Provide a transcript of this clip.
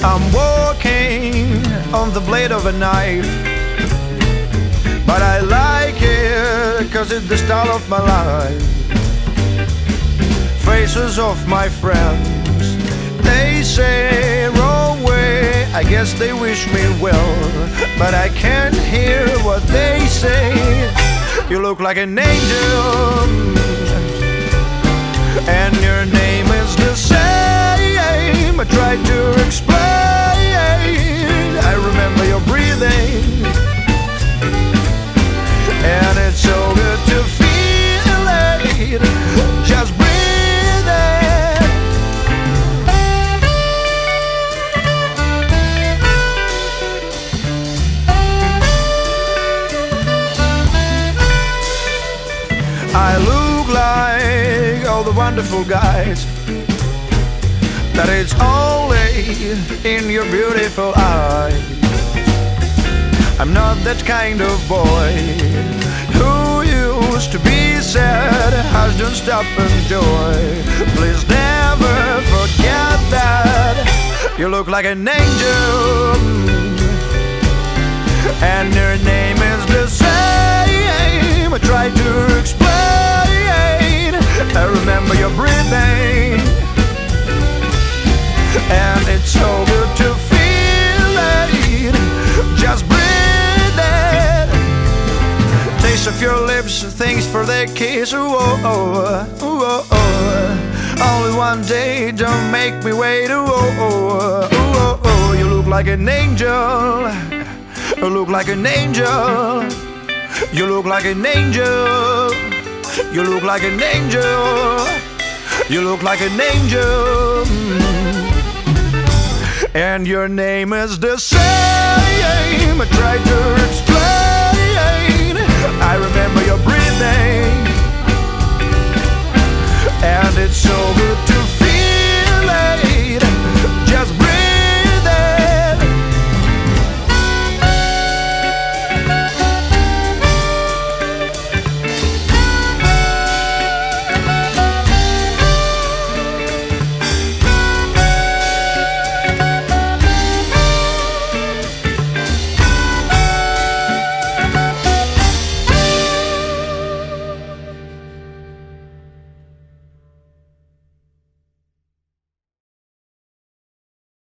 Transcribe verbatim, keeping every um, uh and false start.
I'm walking on the blade of a knife, but I like it cause it's the style of my life. Faces of my friends, they say wrong way, I guess they wish me well, but I can't hear what they say. You look like an angel, and your name is the same. I tried to explain, I remember your breathing, and it's so good to feel it, just breathe it. I look like all the wonderful guys, that it's only in your beautiful eyes. I'm not that kind of boy who used to be sad, hush, don't stop, enjoy. Please never forget that you look like an angel, and your name is the same. I tried to explain, I remember your breathing, and it's so good to feel it, just breathe it. Taste of your lips, thanks for the kiss. Ooh, oh, oh, ooh, oh, oh. Only one day, don't make me wait. Ooh, oh, oh, ooh, oh, oh. You look like an angel, you look like an angel, you look like an angel, you look like an angel, you look like an angel, and your name is the same. I tried to explain, I remember your breathing,